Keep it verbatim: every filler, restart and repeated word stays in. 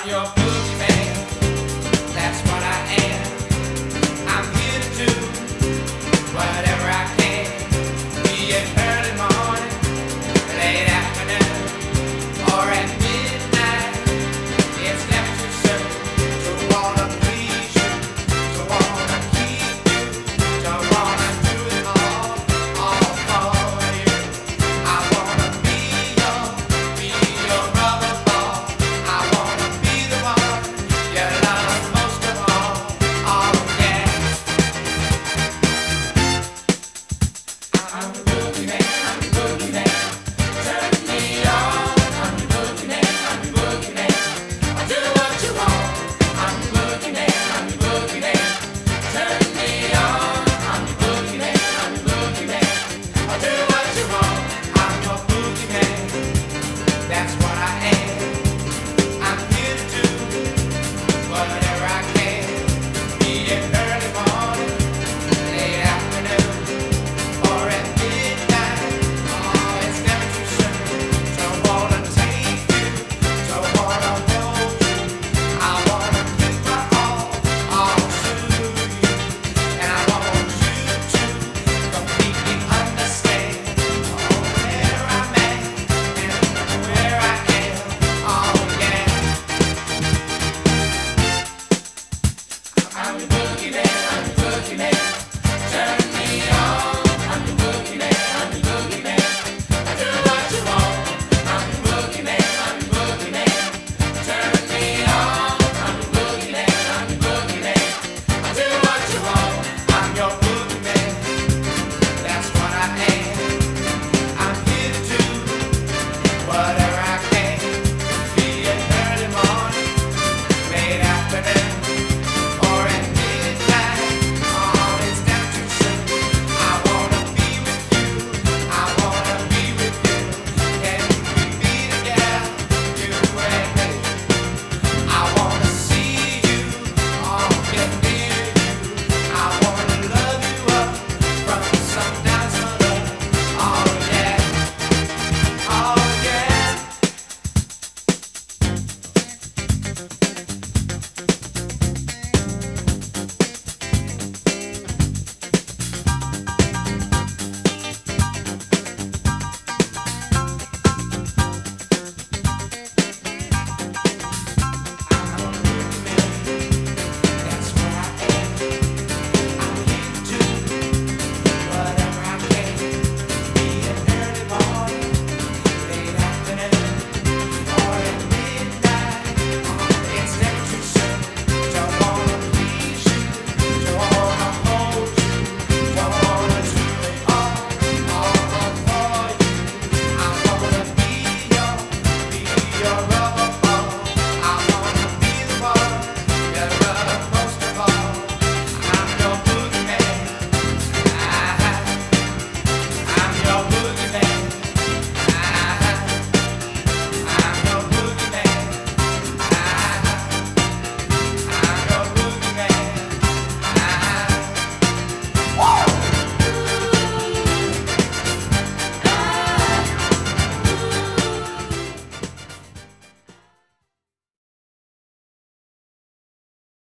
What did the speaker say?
your boogeyman. That's what I am. I'm here to do whatever I can. Be it early morning, late afternoon, or at midnight. It's never too soon to wanna please you, to wanna keep you, to wanna do it all, all for you. I wanna be your, be your rubber ball. I wanna be the one you love most of all. Oh yeah. I'm the boogeyman, I'm the boogeyman. Turn me on. I'm the boogeyman, I'm the boogeyman. I'll do what you want. I'm the boogeyman, I'm the boogeyman. Turn me on. I'm the boogeyman, I'm the boogeyman. I'll do what you want. I'm your boogeyman. That's what I am.